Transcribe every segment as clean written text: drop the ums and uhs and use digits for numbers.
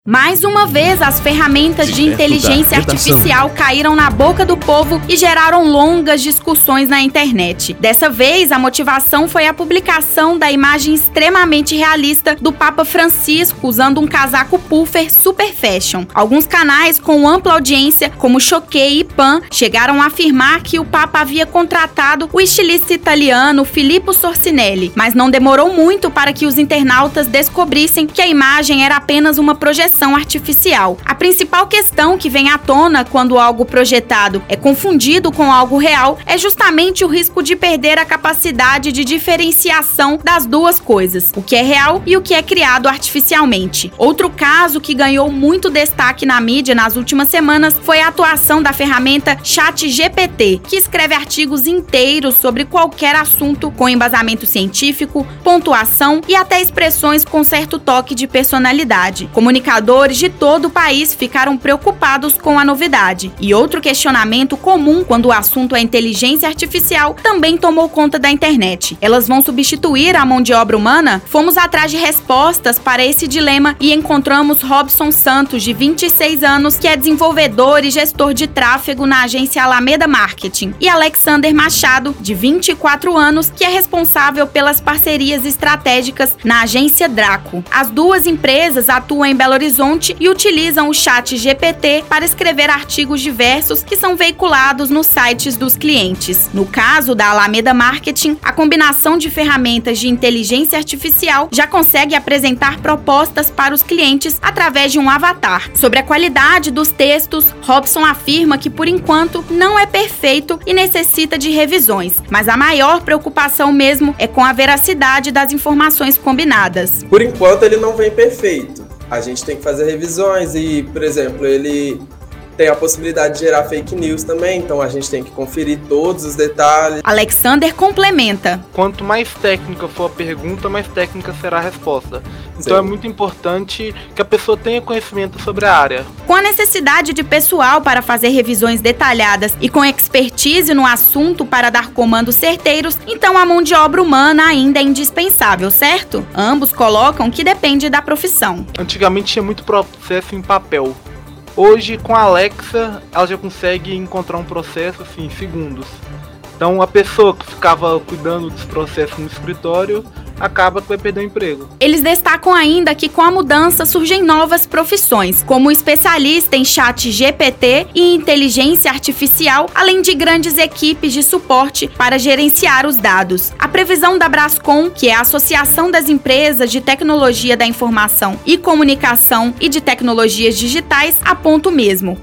Mais uma vez, as ferramentas de inteligência artificial caíram na boca do povo e geraram longas discussões na internet. Dessa vez, a motivação foi a publicação da imagem extremamente realista do Papa Francisco usando um casaco puffer super fashion. Alguns canais com ampla audiência, como Choquei e Pan, chegaram a afirmar que o Papa havia contratado o estilista italiano Filippo Sorcinelli, mas não demorou muito para que os internautas descobrissem que a imagem era apenas uma projeção artificial. A principal questão que vem à tona quando algo projetado é confundido com algo real é justamente o risco de perder a capacidade de diferenciação das duas coisas, o que é real e o que é criado artificialmente. Outro caso que ganhou muito destaque na mídia nas últimas semanas foi a atuação da ferramenta ChatGPT, que escreve artigos inteiros sobre qualquer assunto com embasamento científico, pontuação e até expressões com certo toque de personalidade. Comunicadores de todo o país ficaram preocupados com a novidade. E outro questionamento comum quando o assunto é inteligência artificial também tomou conta da internet. Elas vão substituir a mão de obra humana? Fomos atrás de respostas para esse dilema e encontramos Robson Santos, de 26 anos, que é desenvolvedor e gestor de tráfego na agência Alameda Marketing, e Alexander Machado, de 24 anos, que é responsável pelas parcerias estratégicas na agência Draco. As duas empresas atuam em Belo Horizonte e utilizam o ChatGPT para escrever artigos diversos que são veiculados nos sites dos clientes. No caso da Alameda Marketing, a combinação de ferramentas de inteligência artificial já consegue apresentar propostas para os clientes através de um avatar. Sobre a qualidade dos textos, Robson afirma que, por enquanto, não é perfeito e necessita de revisões, mas a maior preocupação mesmo é com a veracidade das informações combinadas. Por enquanto, ele não vem perfeito. A gente tem que fazer revisões e, por exemplo, ele tem a possibilidade de gerar fake news também, então a gente tem que conferir todos os detalhes. Alexander complementa. Quanto mais técnica for a pergunta, mais técnica será a resposta. Então é muito importante que a pessoa tenha conhecimento sobre a área. Com a necessidade de pessoal para fazer revisões detalhadas e com expertise no assunto para dar comandos certeiros, então a mão de obra humana ainda é indispensável, certo? Ambos colocam que depende da profissão. Antigamente tinha muito processo em papel. Hoje, com a Alexa, ela já consegue encontrar um processo assim, em segundos. Então, a pessoa que ficava cuidando dos processos no escritório acaba que vai perder o emprego. Eles destacam ainda que com a mudança surgem novas profissões, como especialista em ChatGPT e inteligência artificial, além de grandes equipes de suporte para gerenciar os dados. A previsão da Brascom, que é a Associação das Empresas de Tecnologia da Informação e Comunicação e de Tecnologias Digitais, aponta o mesmo.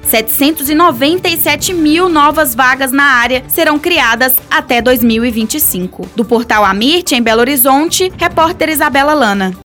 797 mil novas vagas na área serão criadas até 2025. Do portal Amirte, em Belo Horizonte, repórter Isabela Lana.